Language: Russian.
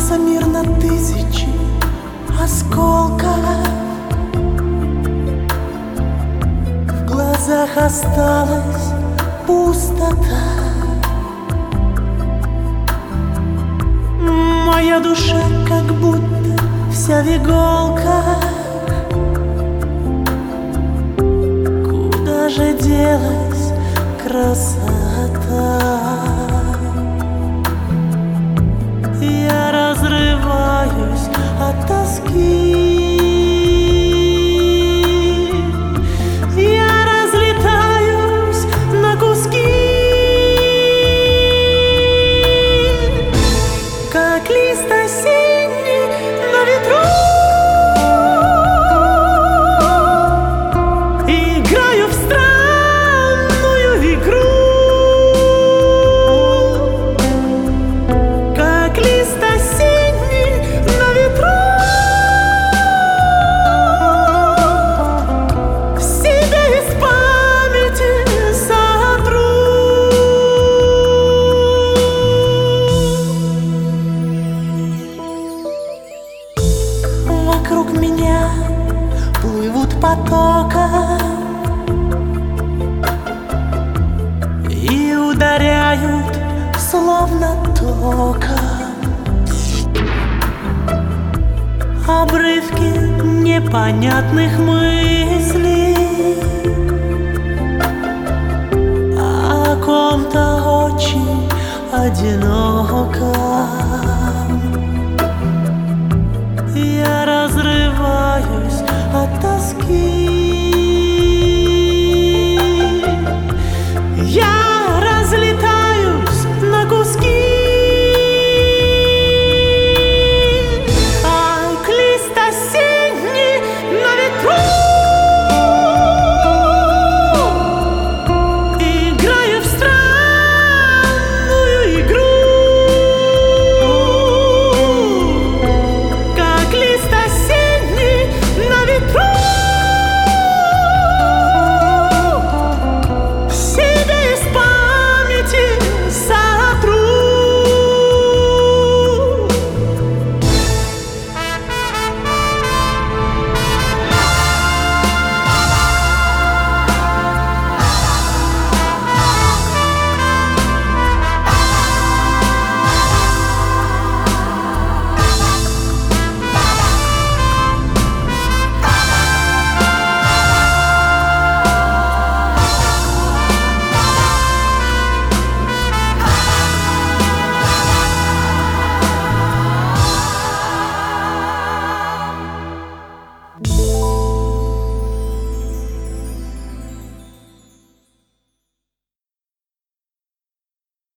Разбился мир на тысячи осколков, в глазах осталась пустота. Моя душа как будто вся в иголках. Куда же делась красота? Я разрываюсь от тоски. Я разлетаюсь на куски, как лист осенний на ветру. Играю в странную игру, как лист осенний на ветру. Себя из памяти сотру. Вокруг меня плывут потоком и ударяют словно током. Обрывки непонятных мыслей о ком-то очень одиноком.